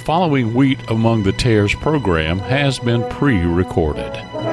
following Wheat Among the Tares program has been pre-recorded.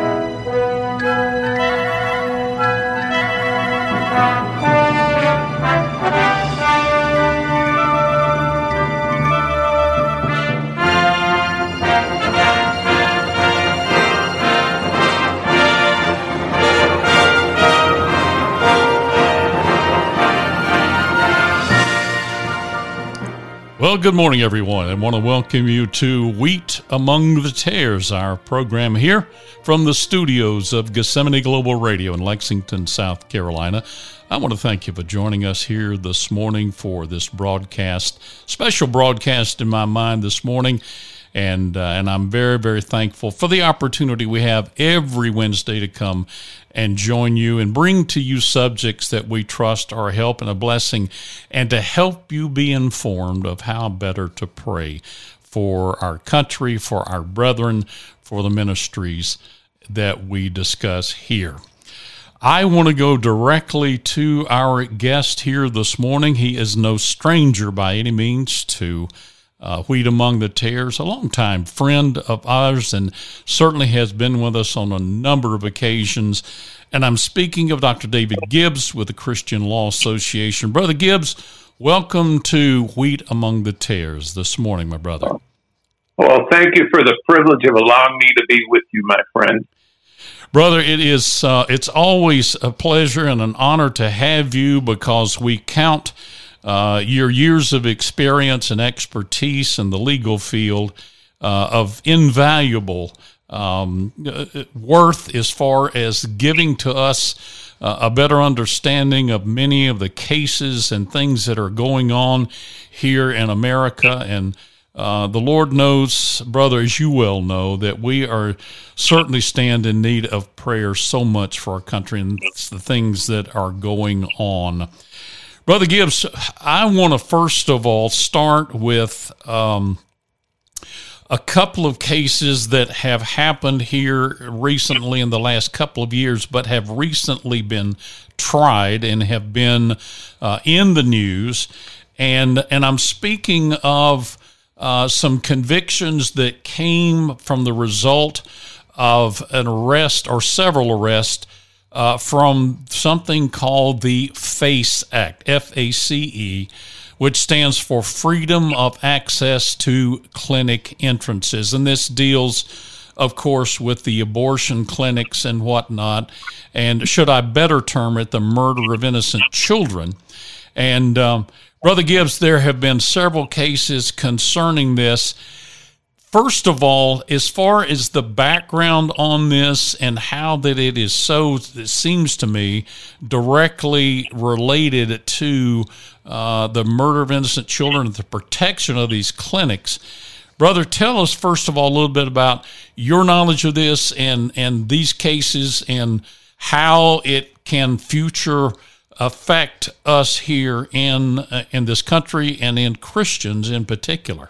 Well, good morning, everyone. I want to welcome you to Wheat Among the Tares, our program here from the studios of Gethsemane Global Radio in Lexington, South Carolina. I want to thank you for joining us here this morning for this broadcast, special broadcast in my mind this morning. And I'm very, very thankful for the opportunity we have every Wednesday to come and join you and bring to you subjects that we trust are a help and a blessing, and to help you be informed of how better to pray for our country, for our brethren, for the ministries that we discuss here. I want to go directly to our guest here this morning. He is no stranger by any means to Wheat Among the Tares, a longtime friend of ours, and certainly has been with us on a number of occasions. And I'm speaking of Dr. David Gibbs with the Christian Law Association. Brother Gibbs, welcome to Wheat Among the Tares this morning, my brother. Well, thank you for the privilege of allowing me to be with you, my friend. Brother, it's always a pleasure and an honor to have you, because we count your years of experience and expertise in the legal field of invaluable worth as far as giving to us a better understanding of many of the cases and things that are going on here in America. And the Lord knows, brother, as you well know, that we are certainly stand in need of prayer so much for our country and the things that are going on. Brother Gibbs, I want to first of all start with a couple of cases that have happened here recently in the last couple of years, but have recently been tried and have been in the news. And I'm speaking of some convictions that came from the result of an arrest or several arrests from something called the FACE Act, F-A-C-E, which stands for Freedom of Access to Clinic Entrances. And this deals, of course, with the abortion clinics and whatnot, and should I better term it, the murder of innocent children. And Brother Gibbs, there have been several cases concerning this. First of all, as far as the background on this and how that it is so, it seems to me, directly related to the murder of innocent children and the protection of these clinics. Brother, tell us, first of all, a little bit about your knowledge of this and these cases and how it can future affect us here in this country and in Christians in particular.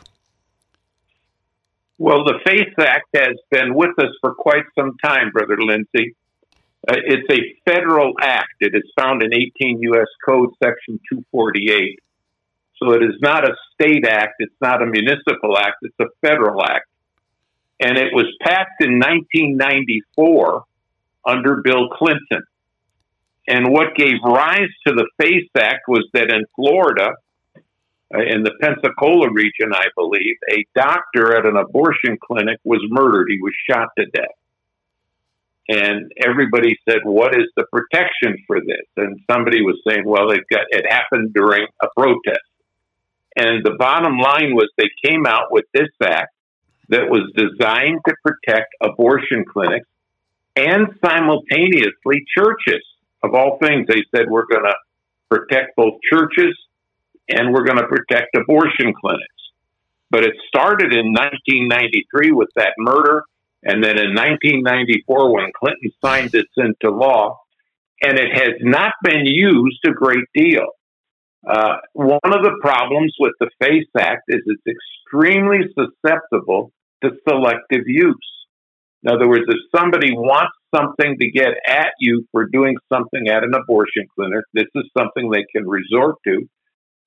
Well, the FACE Act has been with us for quite some time, Brother Lindsay. It's a federal act. It is found in 18 U.S. Code Section 248. So it is not a state act. It's not a municipal act. It's a federal act. And it was passed in 1994 under Bill Clinton. And what gave rise to the FACE Act was that in Florida, in the Pensacola region, I believe, a doctor at an abortion clinic was murdered. He was shot to death. And everybody said, what is the protection for this? And somebody was saying, well, it happened during a protest. And the bottom line was they came out with this act that was designed to protect abortion clinics and simultaneously churches. Of all things, they said, we're going to protect both churches and we're going to protect abortion clinics. But it started in 1993 with that murder, and then in 1994 when Clinton signed this into law, and it has not been used a great deal. One of the problems with the FACE Act is it's extremely susceptible to selective use. In other words, if somebody wants something to get at you for doing something at an abortion clinic, this is something they can resort to.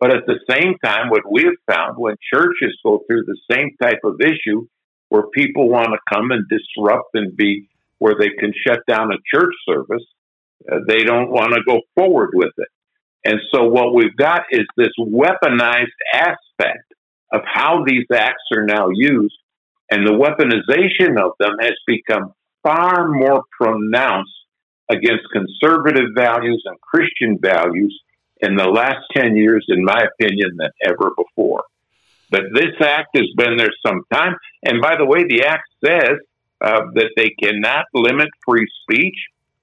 But at the same time, what we have found when churches go through the same type of issue where people want to come and disrupt and be where they can shut down a church service, they don't want to go forward with it. And so what we've got is this weaponized aspect of how these acts are now used, and the weaponization of them has become far more pronounced against conservative values and Christian values in the last 10 years, in my opinion, than ever before. But this act has been there some time. And by the way, the act says that they cannot limit free speech.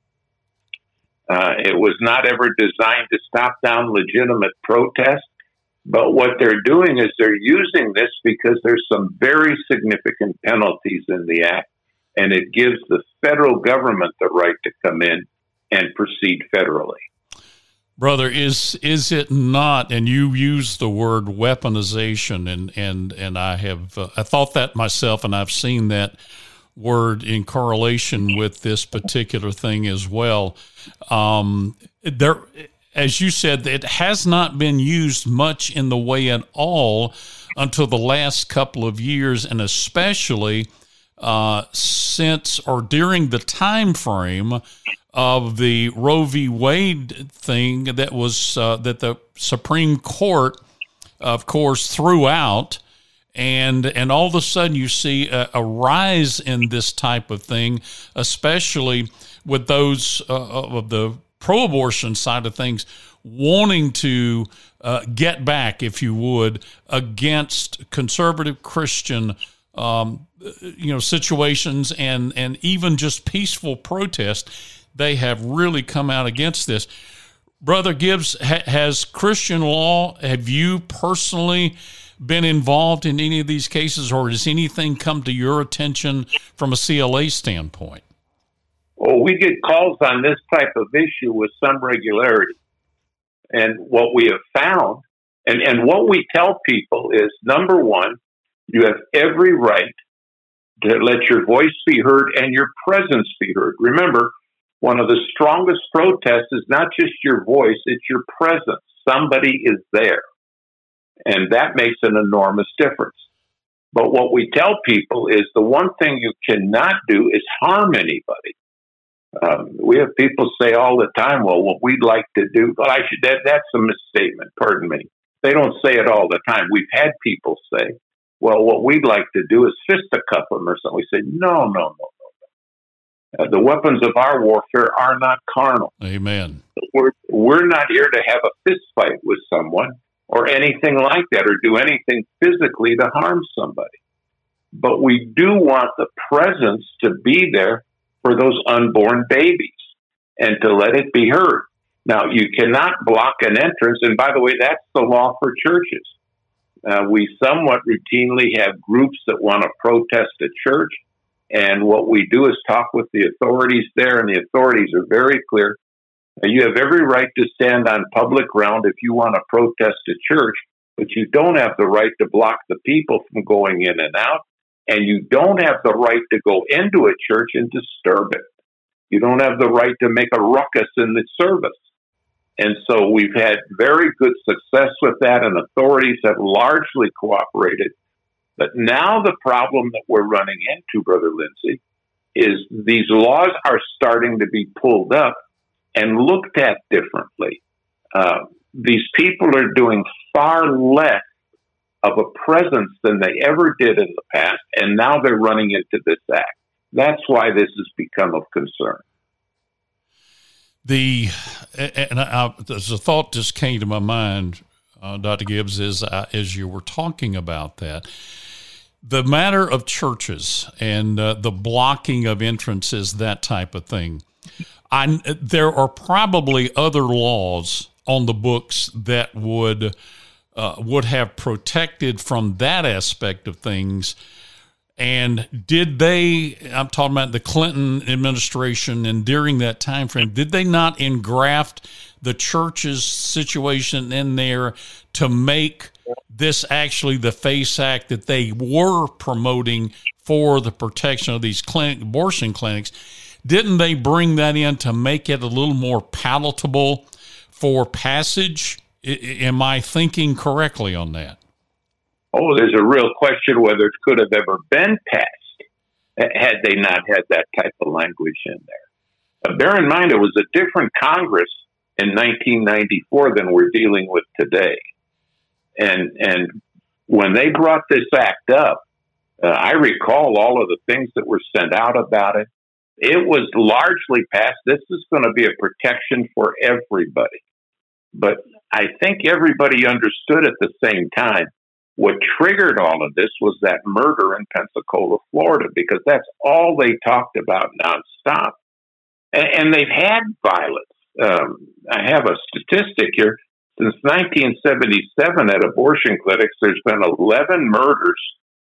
It was not ever designed to stop down legitimate protest. But what they're doing is they're using this because there's some very significant penalties in the act, and it gives the federal government the right to come in and proceed federally. Brother, is it not? And you use the word weaponization, and I have I thought that myself, and I've seen that word in correlation with this particular thing as well. There, as you said, it has not been used much in the way at all until the last couple of years, and especially since or during the time frame of the Roe v. Wade thing that was that the Supreme Court, of course, threw out, and all of a sudden you see a rise in this type of thing, especially with those of the pro-abortion side of things wanting to get back, if you would, against conservative Christian situations and even just peaceful protest. They have really come out against this. Brother Gibbs, has Christian law, have you personally been involved in any of these cases, or does anything come to your attention from a CLA standpoint? Well, we get calls on this type of issue with some regularity. And what we have found, and what we tell people is, number one, you have every right to let your voice be heard and your presence be heard. Remember, one of the strongest protests is not just your voice, it's your presence. Somebody is there. And that makes an enormous difference. But what we tell people is the one thing you cannot do is harm anybody. We have people say all the time, well, what we'd like to do, well, that's a misstatement, pardon me. They don't say it all the time. We've had people say, well, what we'd like to do is fisticuff them or something. We say, no. The weapons of our warfare are not carnal. Amen. We're not here to have a fist fight with someone or anything like that, or do anything physically to harm somebody. But we do want the presence to be there for those unborn babies and to let it be heard. Now, you cannot block an entrance, and by the way, that's the law for churches. We somewhat routinely have groups that want to protest a church, and what we do is talk with the authorities there, and the authorities are very clear. You have every right to stand on public ground if you want to protest a church, but you don't have the right to block the people from going in and out, and you don't have the right to go into a church and disturb it. You don't have the right to make a ruckus in the service. And so we've had very good success with that, and authorities have largely cooperated. But now the problem that we're running into, Brother Lindsay, is these laws are starting to be pulled up and looked at differently. These people are doing far less of a presence than they ever did in the past, and now they're running into this act. That's why this has become of concern. As a thought just came to my mind, Dr. Gibbs, as you were talking about that, the matter of churches and the blocking of entrances, that type of thing. There are probably other laws on the books that would have protected from that aspect of things. And I'm talking about the Clinton administration, and during that time frame, did they not engraft the church's situation in there to make this actually the FACE Act that they were promoting for the protection of these abortion clinics? Didn't they bring that in to make it a little more palatable for passage Am I thinking correctly on that? Oh, there's a real question whether it could have ever been passed had they not had that type of language in there. Bear in mind, it was a different Congress in 1994 than we're dealing with today. And when they brought this act up, I recall all of the things that were sent out about it. It was largely passed. This is going to be a protection for everybody. But I think everybody understood at the same time what triggered all of this was that murder in Pensacola, Florida, because that's all they talked about nonstop. And they've had violence. I have a statistic here. Since 1977 at abortion clinics, there's been 11 murders,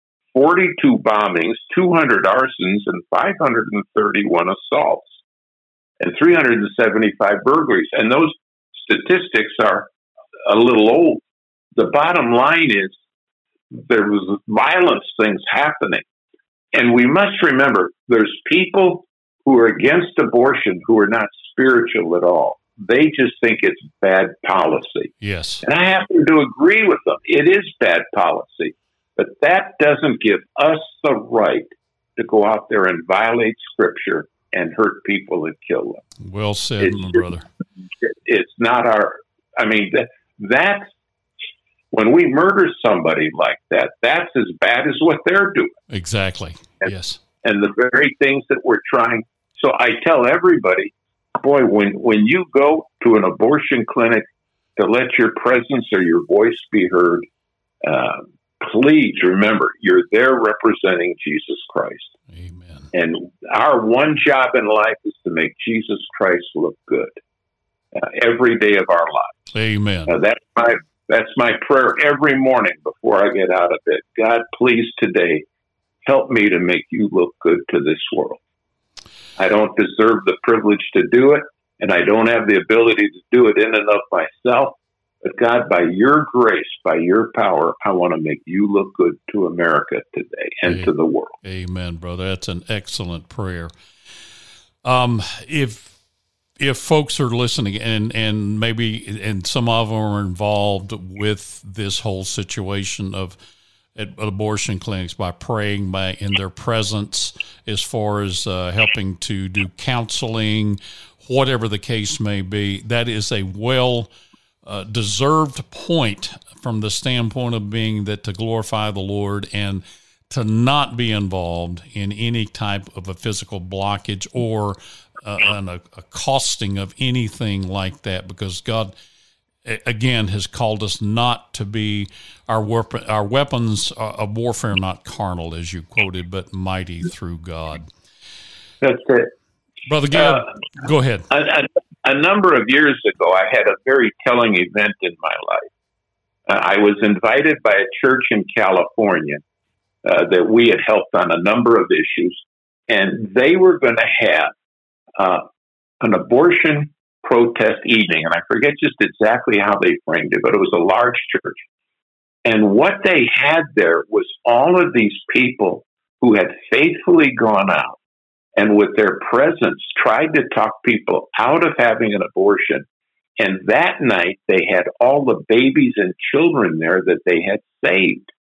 42 bombings, 200 arsons, and 531 assaults, and 375 burglaries. And those statistics are a little old. The bottom line is there was violence things happening. And we must remember there's people who are against abortion who are not spiritual at all. They just think it's bad policy. Yes. And I happen to agree with them. It is bad policy. But that doesn't give us the right to go out there and violate Scripture and hurt people and kill them. Well said, my brother. It's not our, that's, when we murder somebody like that, that's as bad as what they're doing. Exactly, yes. And the very things that we're trying. So I tell everybody, boy, when you go to an abortion clinic to let your presence or your voice be heard, please remember, you're there representing Jesus Christ. Amen. And our one job in life is to make Jesus Christ look good every day of our lives. Amen. That's my prayer every morning before I get out of bed. God, please today help me to make you look good to this world. I don't deserve the privilege to do it, and I don't have the ability to do it in and of myself. But God, by your grace, by your power, I want to make you look good to America today and to the world. Amen, brother. That's an excellent prayer. If folks are listening and maybe some of them are involved with this whole situation of at abortion clinics by praying in their presence, as far as helping to do counseling, whatever the case may be, that is a deserved point from the standpoint of being that to glorify the Lord and to not be involved in any type of a physical blockage or an accosting of anything like that, because God, again, has called us not to be our weapons of warfare, not carnal, as you quoted, but mighty through God. That's it. Brother Gil, go ahead. A number of years ago, I had a very telling event in my life. I was invited by a church in California that we had helped on a number of issues, and they were going to have an abortion protest evening, and I forget just exactly how they framed it, but it was a large church. And what they had there was all of these people who had faithfully gone out and with their presence tried to talk people out of having an abortion. And that night they had all the babies and children there that they had saved.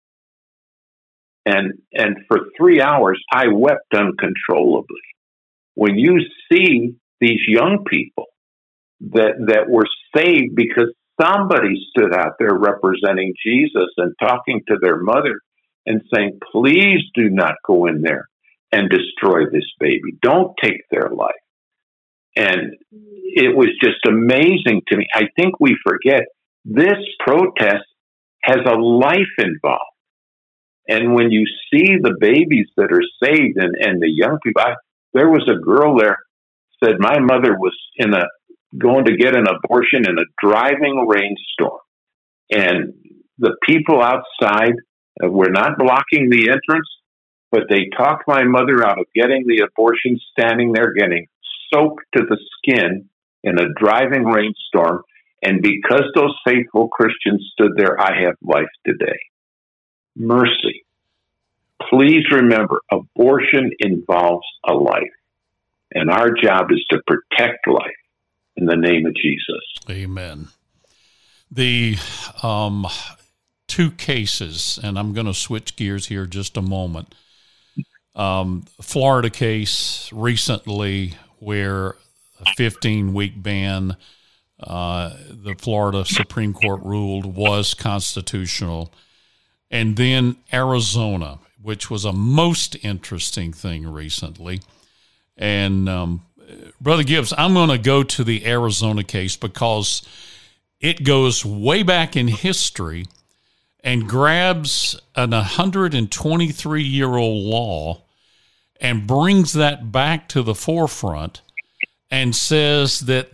And for 3 hours, I wept uncontrollably. When you see these young people that were saved because somebody stood out there representing Jesus and talking to their mother and saying, please do not go in there and destroy this baby. Don't take their life. And it was just amazing to me. I think we forget this protest has a life involved. And when you see the babies that are saved and the young people, there was a girl there said my mother was going to get an abortion in a driving rainstorm. And the people outside were not blocking the entrance, but they talked my mother out of getting the abortion, standing there getting soaked to the skin in a driving rainstorm. And because those faithful Christians stood there, I have life today. Mercy. Please remember, abortion involves a life. And our job is to protect life in the name of Jesus. Amen. The two cases, and I'm going to switch gears here just a moment. Florida case recently where a 15-week ban, the Florida Supreme Court ruled was constitutional. And then Arizona, which was a most interesting thing recently. And Brother Gibbs, I'm going to go to the Arizona case because it goes way back in history and grabs an 123-year-old law and brings that back to the forefront and says that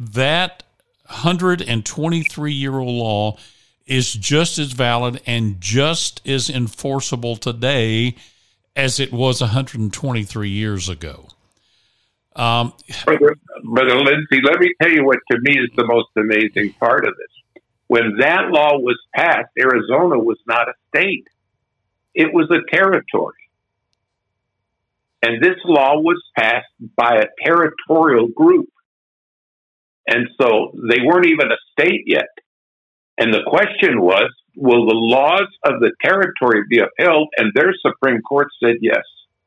123-year-old law is just as valid and just as enforceable today as it was 123 years ago. Brother Lindsay, let me tell you what to me is the most amazing part of this. When that law was passed, Arizona was not a state. It was a territory. And this law was passed by a territorial group. And so they weren't even a state yet. And the question was, will the laws of the territory be upheld? And their Supreme Court said yes.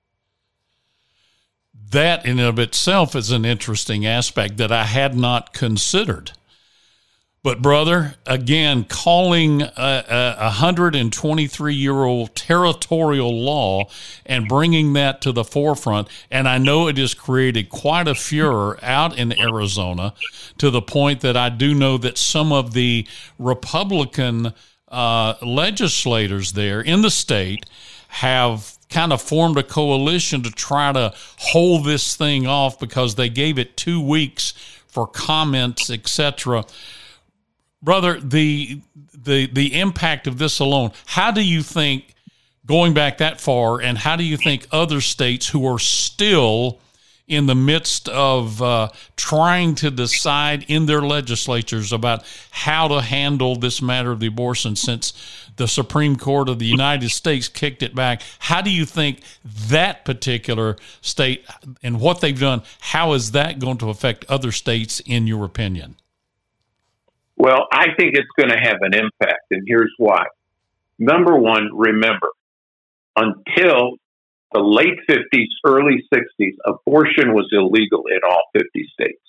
That in and of itself is an interesting aspect that I had not considered. But, brother, again, calling a 123-year-old territorial law and bringing that to the forefront, and I know it has created quite a furor out in Arizona to the point that I do know that some of the Republican legislators there in the state have kind of formed a coalition to try to hold this thing off because they gave it 2 weeks for comments, etc. Brother, the impact of this alone, how do you think, going back that far, and how do you think other states who are still in the midst of trying to decide in their legislatures about how to handle this matter of the abortion since the Supreme Court of the United States kicked it back, how do you think that particular state and what they've done, how is that going to affect other states in your opinion? Well, I think it's going to have an impact, and here's why. Number one, remember, until the late 50s, early 60s, abortion was illegal in all 50 states.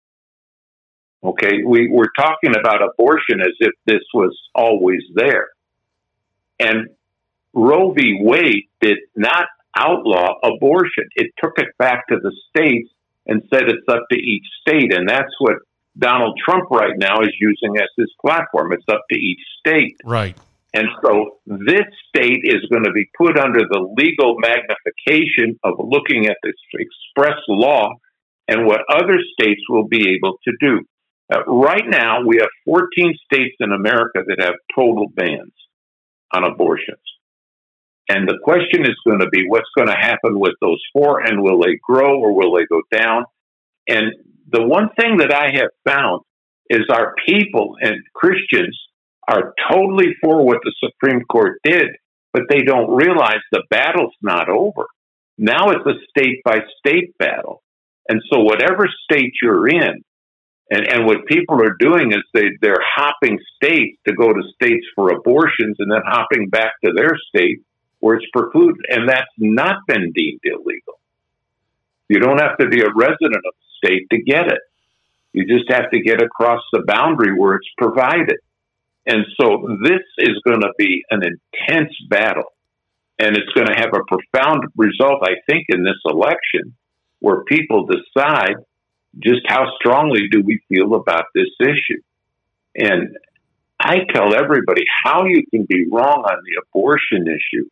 Okay, we're talking about abortion as if this was always there. And Roe v. Wade did not outlaw abortion. It took it back to the states and said it's up to each state, and that's what Donald Trump right now is using as his platform. It's up to each state. Right. And so this state is going to be put under the legal magnification of looking at this express law and what other states will be able to do. Right now, we have 14 states in America that have total bans on abortions. And the question is going to be what's going to happen with those 4, and will they grow or will they go down? And the one thing that I have found is our people and Christians are totally for what the Supreme Court did, but they don't realize the battle's not over. Now it's a state-by-state battle. And so whatever state you're in, and what people are doing is they're hopping states to go to states for abortions and then hopping back to their state where it's precluded. And that's not been deemed illegal. You don't have to be a resident of the state to get it. You just have to get across the boundary where it's provided. And so this is going to be an intense battle. And it's going to have a profound result, I think, in this election, where people decide just how strongly do we feel about this issue. And I tell everybody how you can be wrong on the abortion issue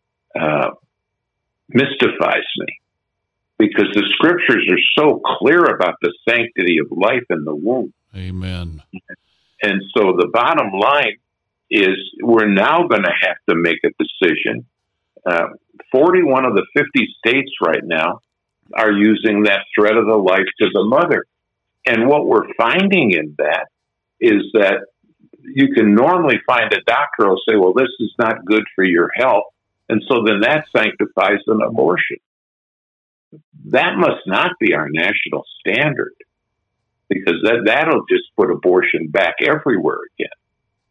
mystifies me. Because the scriptures are so clear about the sanctity of life in the womb. Amen. And so the bottom line is we're now going to have to make a decision. 41 of the 50 states right now are using that threat of the life to the mother. And what we're finding in that is that you can normally find a doctor who will say, well, this is not good for your health. And so then that sanctifies an abortion. That must not be our national standard, because that'll just put abortion back everywhere again.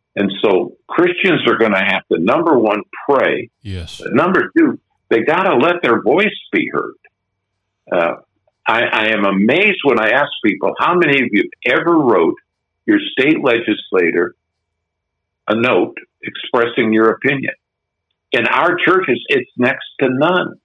And so Christians are going to have to, number one, pray. Yes. Number two, they got to let their voice be heard. I am amazed when I ask people, how many of you ever wrote your state legislator a note expressing your opinion? In our churches, it's next to none.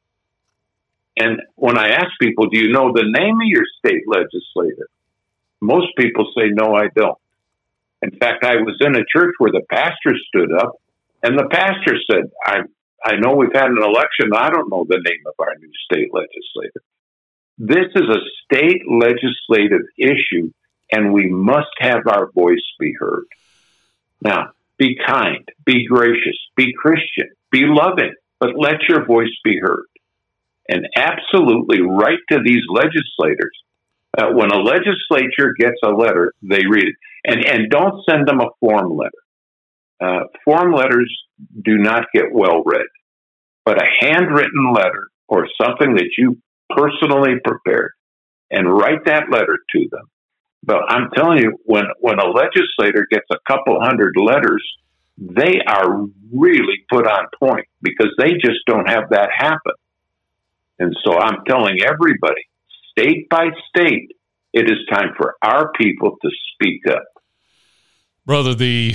And when I ask people, do you know the name of your state legislator? Most people say, no, I don't. In fact, I was in a church where the pastor stood up, and the pastor said, I know we've had an election. I don't know the name of our new state legislator. This is a state legislative issue, and we must have our voice be heard. Now, be kind, be gracious, be Christian, be loving, but let your voice be heard. And absolutely write to these legislators. When a legislature gets a letter, they read it. And don't send them a form letter. Form letters do not get well read. But a handwritten letter or something that you personally prepared, and write that letter to them. But I'm telling you, when a legislator gets a couple hundred letters, they are really put on point because they just don't have that happen. And so I'm telling everybody, state by state, it is time for our people to speak up. Brother, the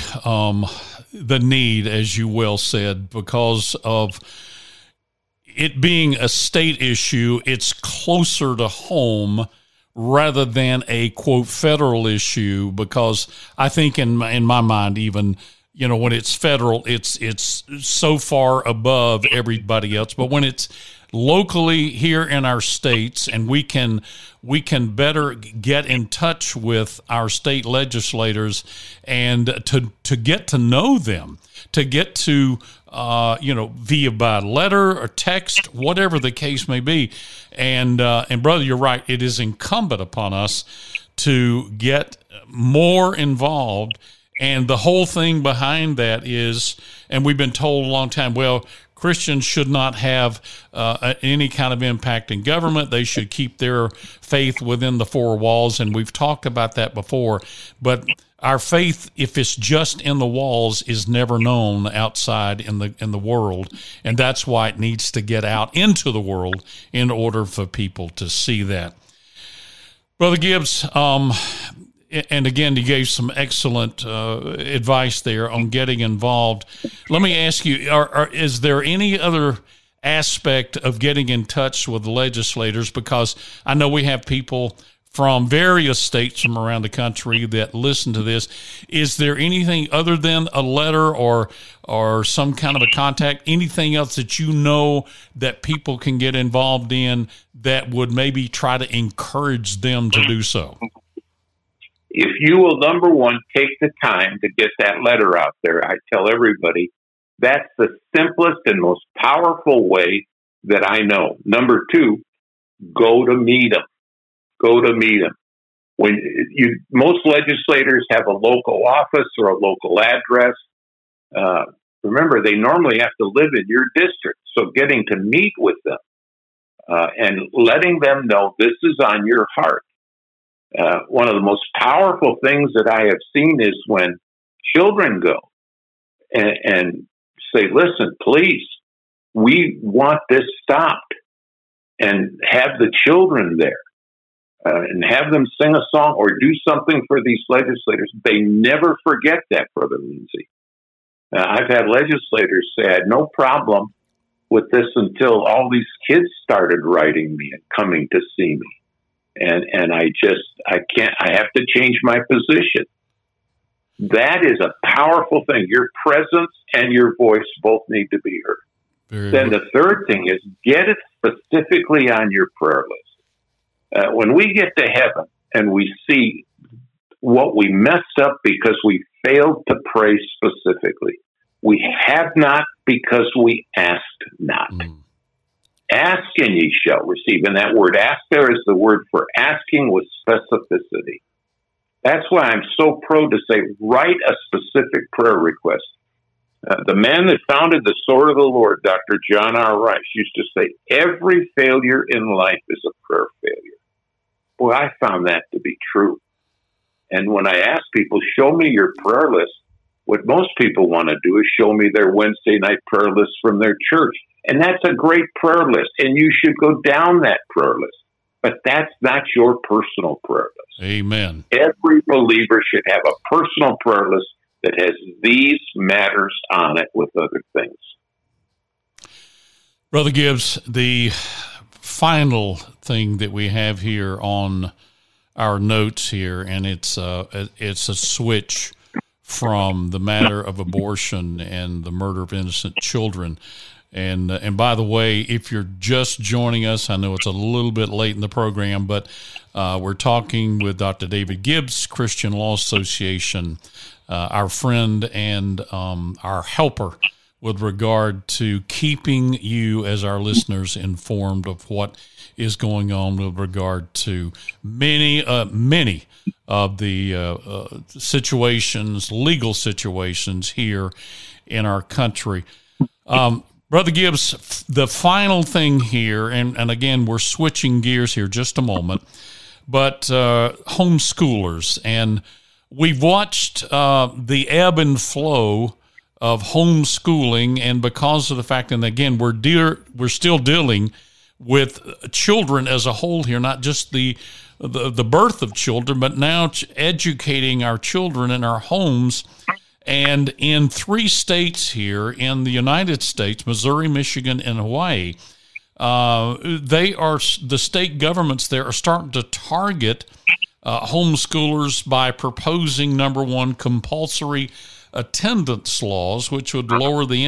need, as you well said, because of it being a state issue, it's closer to home rather than a, quote, federal issue, because I think in my mind, even, you know, when it's federal, it's so far above everybody else. But when it's locally here in our states, and we can better get in touch with our state legislators and to get to know them, to get to via by letter or text, whatever the case may be. And brother, you're right. It is incumbent upon us to get more involved. And the whole thing behind that is, and we've been told a long time, well, Christians should not have any kind of impact in government. They should keep their faith within the four walls. And we've talked about that before. But our faith, if it's just in the walls, is never known outside in the world. And that's why it needs to get out into the world in order for people to see that. Brother Gibbs, and again, you gave some excellent advice there on getting involved. Let me ask you, is there any other aspect of getting in touch with the legislators? Because I know we have people from various states from around the country that listen to this. Is there anything other than a letter or some kind of a contact, anything else that you know that people can get involved in that would maybe try to encourage them to do so? If you will, number one, take the time to get that letter out there, I tell everybody that's the simplest and most powerful way that I know. Number two, go to meet them. Go to meet them. Most legislators have a local office or a local address. Remember, they normally have to live in your district. So getting to meet with them and letting them know this is on your heart. One of the most powerful things that I have seen is when children go and say, listen, please, we want this stopped, and have the children there and have them sing a song or do something for these legislators. They never forget that, Brother Lindsay. I've had legislators say I had no problem with this until all these kids started writing me and coming to see me. And I have to change my position. That is a powerful thing. Your presence and your voice both need to be heard. Then the third thing is get it specifically on your prayer list. When we get to heaven and we see what we messed up because we failed to pray specifically, we have not because we asked not. Ask and ye shall receive. And that word ask there is the word for asking with specificity. That's why I'm so pro to say, write a specific prayer request. The man that founded the Sword of the Lord, Dr. John R. Rice, used to say, every failure in life is a prayer failure. Boy, I found that to be true. And when I ask people, show me your prayer list, What most people want to do is show me their Wednesday night prayer list from their church. And that's a great prayer list, and you should go down that prayer list. But that's not your personal prayer list. Amen. Every believer should have a personal prayer list that has these matters on it with other things. Brother Gibbs, the final thing that we have here on our notes here, and it's a switch from the matter of abortion and the murder of innocent children. And by the way, if you're just joining us, I know it's a little bit late in the program, but we're talking with Dr. David Gibbs, Christian Law Association, our friend and our helper with regard to keeping you as our listeners informed of what is going on with regard to many of the situations, legal situations here in our country. Brother Gibbs, the final thing here, and again, we're switching gears here just a moment, but homeschoolers, and we've watched the ebb and flow of homeschooling, and because of the fact, and again, we're still dealing with children as a whole here, not just the birth of children, but now educating our children in our homes. And in 3 states here in the United States, Missouri, Michigan, and Hawaii, the state governments there are starting to target homeschoolers by proposing, number one, compulsory attendance laws, which would lower the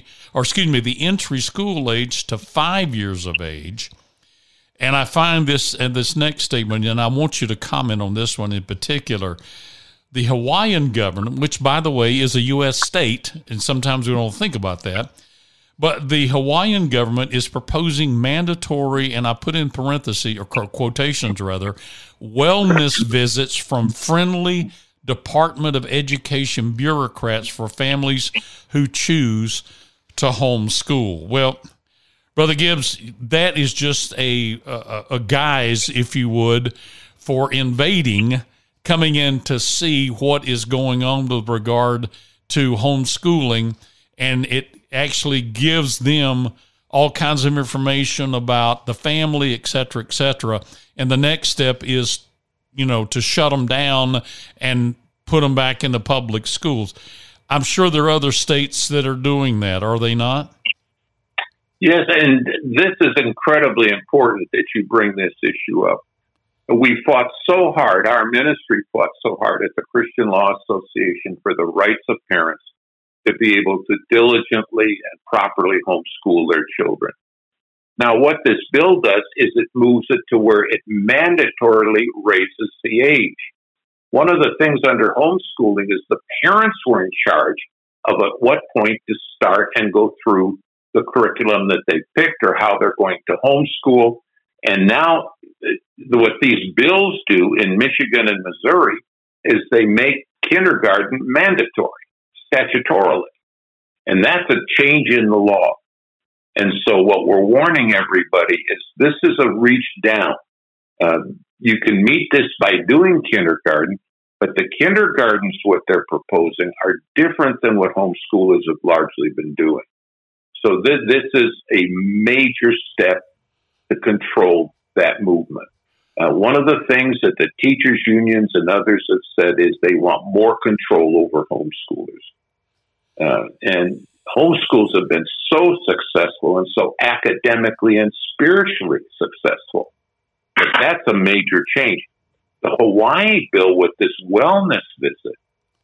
entry school age to 5 years of age. And I find this next statement, and I want you to comment on this one in particular. The Hawaiian government, which, by the way, is a U.S. state, and sometimes we don't think about that, but the Hawaiian government is proposing mandatory, and I put in parentheses, or quotations rather, wellness visits from friendly Department of Education bureaucrats for families who choose to homeschool. Well, Brother Gibbs, that is just a guise, if you would, for invading, coming in to see what is going on with regard to homeschooling, and it actually gives them all kinds of information about the family, et cetera, and the next step is, to shut them down and put them back in the public schools. I'm sure there are other states that are doing that, are they not? Yes, and this is incredibly important that you bring this issue up. We fought so hard, our ministry fought so hard at the Christian Law Association for the rights of parents to be able to diligently and properly homeschool their children. Now, what this bill does is it moves it to where it mandatorily raises the age. One of the things under homeschooling is the parents were in charge of at what point to start and go through the curriculum that they picked or how they're going to homeschool. And now what these bills do in Michigan and Missouri is they make kindergarten mandatory statutorily. And that's a change in the law. And so what we're warning everybody is this is a reach down. You can meet this by doing kindergarten, but the kindergartens, what they're proposing, are different than what homeschoolers have largely been doing. So this is a major step to control that movement. One of the things that the teachers' unions and others have said is they want more control over homeschoolers. And homeschools have been so successful and so academically and spiritually successful. But that's a major change. The Hawaii bill with this wellness visit,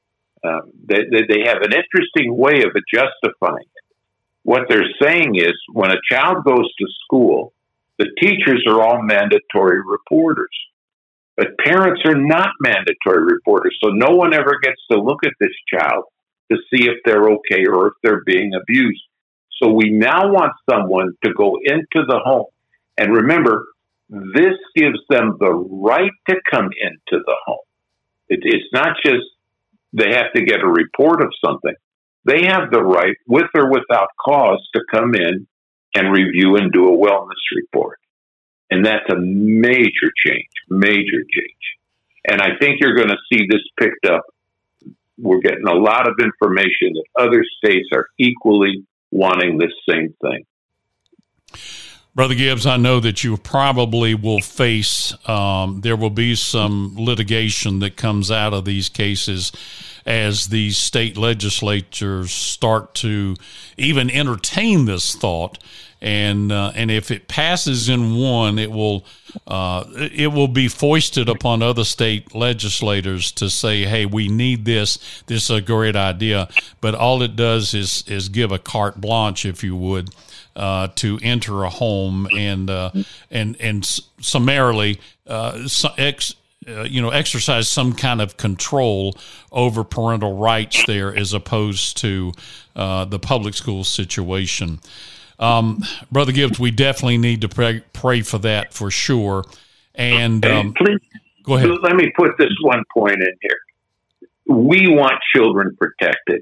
they have an interesting way of justifying it. What they're saying is when a child goes to school, the teachers are all mandatory reporters. But parents are not mandatory reporters, so no one ever gets to look at this child to see if they're okay or if they're being abused. So we now want someone to go into the home. And remember, this gives them the right to come into the home. It's not just they have to get a report of something. They have the right, with or without cause, to come in and review and do a wellness report. And that's a major change. And I think you're going to see this picked up we're getting a lot of information that other states are equally wanting this same thing. Brother Gibbs, I know that you probably will face, there will be some litigation that comes out of these cases as these state legislatures start to even entertain this thought. And if it passes in one, it will be foisted upon other state legislators to say, hey, we need this. This is a great idea. But all it does is give a carte blanche, if you would, to enter a home and summarily exercise some kind of control over parental rights there, as opposed to the public school situation. Brother Gibbs, we definitely need to pray for that for sure. And please, go ahead. Let me put this one point in here. We want children protected.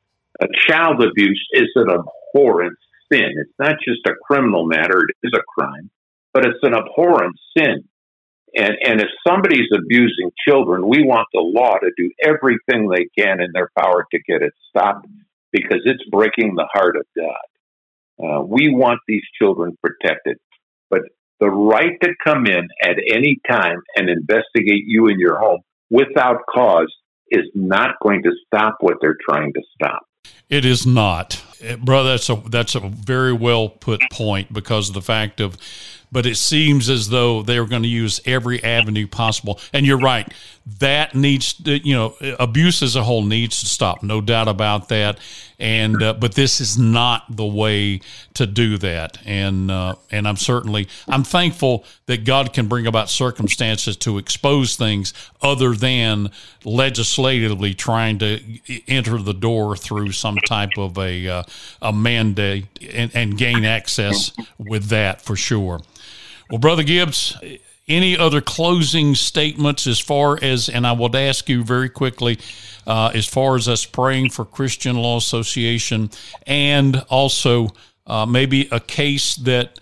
Child abuse is an abhorrent sin. It's not just a criminal matter. It is a crime, but it's an abhorrent sin. And if somebody's abusing children, we want the law to do everything they can in their power to get it stopped, because it's breaking the heart of God. We want these children protected. But the right to come in at any time and investigate you in your home without cause is not going to stop what they're trying to stop. It is not. Brother, that's a very well put point, because of the fact of, but it seems as though they're going to use every avenue possible. And you're right. That needs to, abuse as a whole needs to stop. No doubt about that. And, but this is not the way to do that. And I'm thankful that God can bring about circumstances to expose things other than legislatively trying to enter the door through some type of a mandate and gain access with that, for sure. Well, Brother Gibbs, any other closing statements as far as, and I will ask you very quickly, as far as us praying for Christian Law Association, and also maybe a case that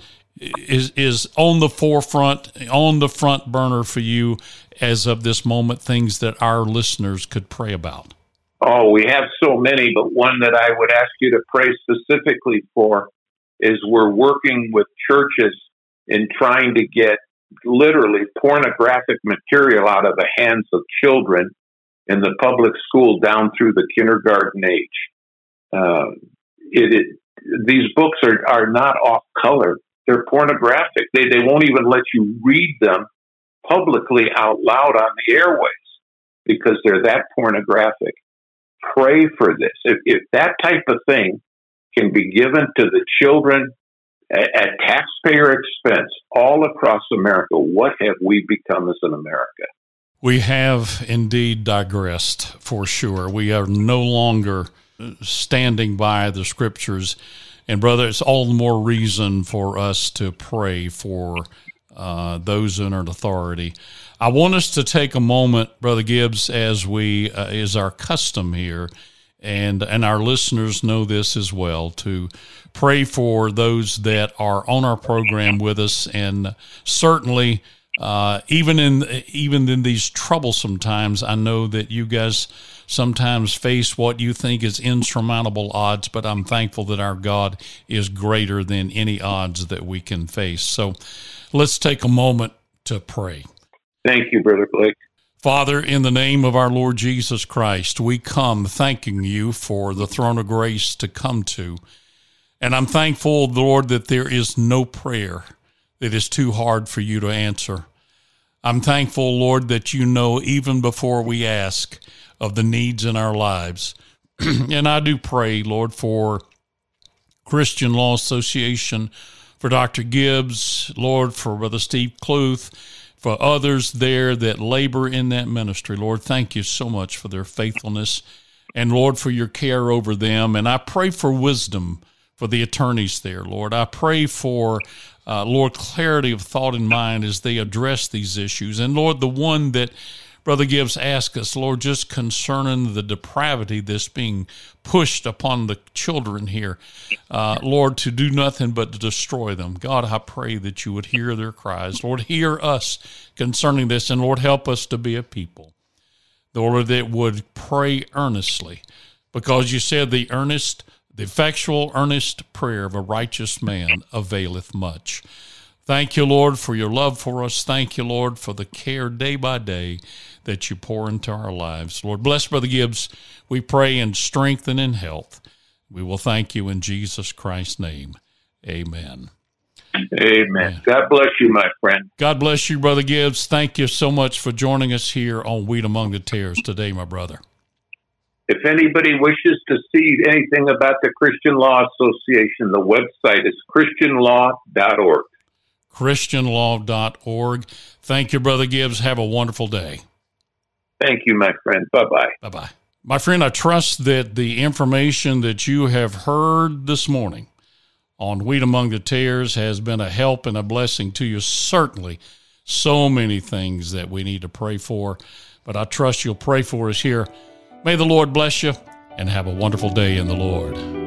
is on the forefront, on the front burner for you as of this moment, things that our listeners could pray about? Oh, we have so many, but one that I would ask you to pray specifically for is we're working with churches in trying to get literally pornographic material out of the hands of children in the public school down through the kindergarten age. These books are not off color. They're pornographic. They won't even let you read them publicly out loud on the airways because they're that pornographic. Pray for this. If that type of thing can be given to the children at taxpayer expense all across America, what have we become as an America? We have indeed digressed, for sure. We are no longer standing by the scriptures. And brother, it's all the more reason for us to pray for those in authority. I want us to take a moment, Brother Gibbs, as we is our custom here, and our listeners know this as well, to pray for those that are on our program with us, and certainly even in these troublesome times, I know that you guys sometimes face what you think is insurmountable odds, but I'm thankful that our God is greater than any odds that we can face. So let's take a moment to pray. Thank you, Brother Blake. Father, in the name of our Lord Jesus Christ, we come thanking you for the throne of grace to come to. And I'm thankful, Lord, that there is no prayer that is too hard for you to answer. I'm thankful, Lord, that you know even before we ask of the needs in our lives. And I do pray, Lord, for Christian Law Association, for Dr. Gibbs, Lord, for Brother Steve Kluth, for others there that labor in that ministry. Lord, thank you so much for their faithfulness, and Lord, for your care over them. And I pray for wisdom for the attorneys there, Lord. I pray for, Lord, clarity of thought and mind as they address these issues. And Lord, the one that Brother Gibbs asked us, Lord, just concerning the depravity that's being pushed upon the children here, Lord, to do nothing but to destroy them. God, I pray that you would hear their cries. Lord, hear us concerning this, and Lord, help us to be a people Lord, that would pray earnestly, because you said the effectual, earnest prayer of a righteous man availeth much. Thank you, Lord, for your love for us. Thank you, Lord, for the care day by day that you pour into our lives. Lord, bless Brother Gibbs. We pray in strength and in health. We will thank you in Jesus Christ's name. Amen. Amen. God bless you, my friend. God bless you, Brother Gibbs. Thank you so much for joining us here on Wheat Among the Tares today, my brother. If anybody wishes to see anything about the Christian Law Association, the website is christianlaw.org. christianlaw.org. Thank you, Brother Gibbs. Have a wonderful day. Thank you, my friend. Bye-bye. Bye-bye. My friend, I trust that the information that you have heard this morning on Wheat Among the Tares has been a help and a blessing to you. Certainly, so many things that we need to pray for, but I trust you'll pray for us here. May the Lord bless you, and have a wonderful day in the Lord.